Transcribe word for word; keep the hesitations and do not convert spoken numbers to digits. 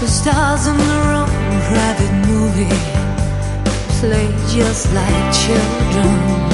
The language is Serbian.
The stars in the room, private movie, play just like children.